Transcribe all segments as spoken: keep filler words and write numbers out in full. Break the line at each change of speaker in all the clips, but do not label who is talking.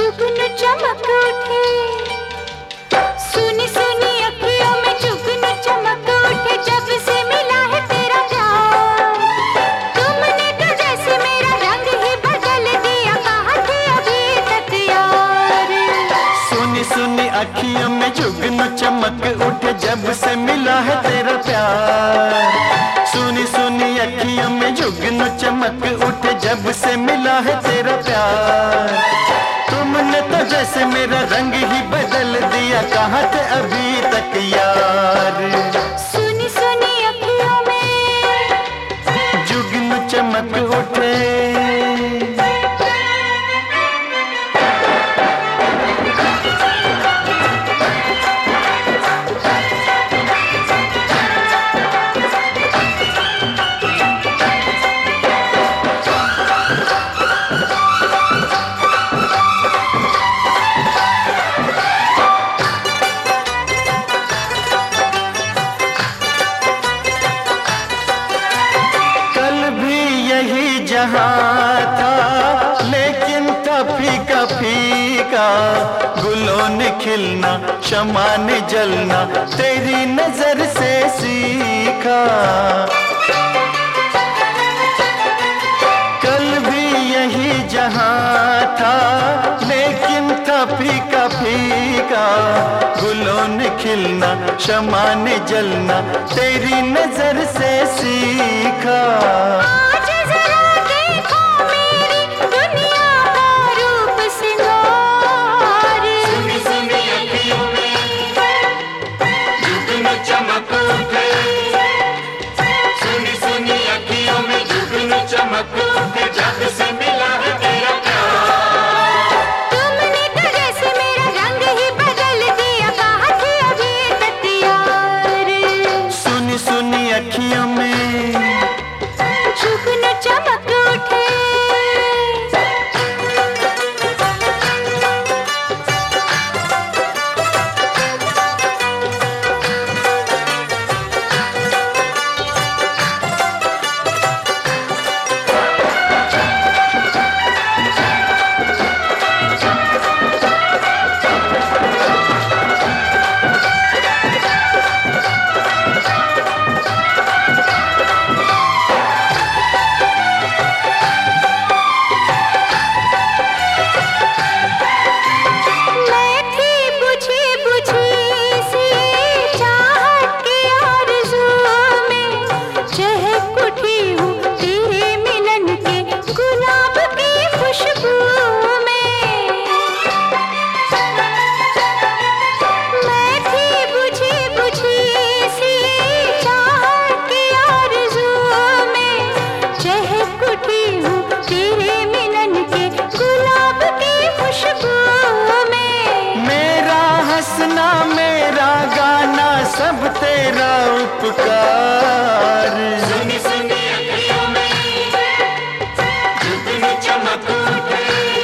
जुगन चमक उठे, सुनी सुनी अखियों में जुगन चमक उठे, जब से मिला है तेरा प्यार। तुमने तो जैसे मेरा रंग ही बदल दिया, कहा थे अभी तक यार।
सुनी सुनी अखियों में जुगन चमक उठे, जब से मिला है तेरा प्यार। सुनी सुनी अखियों में जुगन चमक उठे, जब से मिला है तेरा प्यार। तुमने तो जैसे मेरा रंग ही बदल दिया, कहाँ थे अभी तक यार।
सुनी सुनी अखियों में
जुगन चमक उठे। जहाँ था लेकिन था फीका फीका, गुलों ने खिलना शमा ने जलना, तेरी नजर से सीखा। कल भी यही जहाँ था लेकिन था फीका फीका, गुलों ने खिलना शमा ने जलना, तेरी नजर से सीखा। अखियों में
जुगन चमक उठे।
मेरा गाना सब तेरा उपकार।
सुनी सुनी अखियों में जुगन चमक उठे,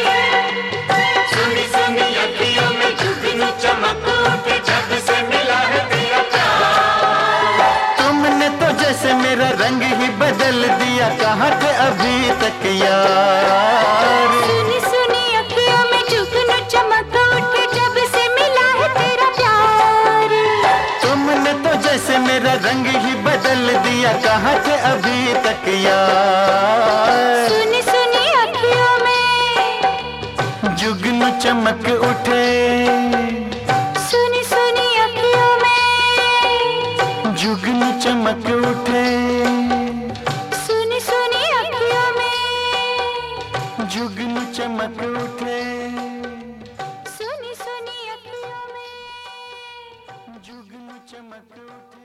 सुनी सुनी अखियों में जुगन चमक उठे, जब से मिला है तेरा प्यार।
तुमने तो जैसे मेरा रंग ही बदल दिया, कहाँ थे अभी तक यार।
सुनी सुनी अखियों में जुगन चमक उठे, जब से मिला है तेरा प्यार।
तुमने तो जैसे मेरा रंग ही बदल दिया, कहाँ थे अभी तक यार।
सुनी सुनी अखियों में
जुगन चमक उठे,
सुनी सुनी अखियों में
जुगन चमक उठे,
सुनी सुनी अखियों में
जुगन चमक उठे,
सुनी सुनी अखियों में
जुगन चमक उठे।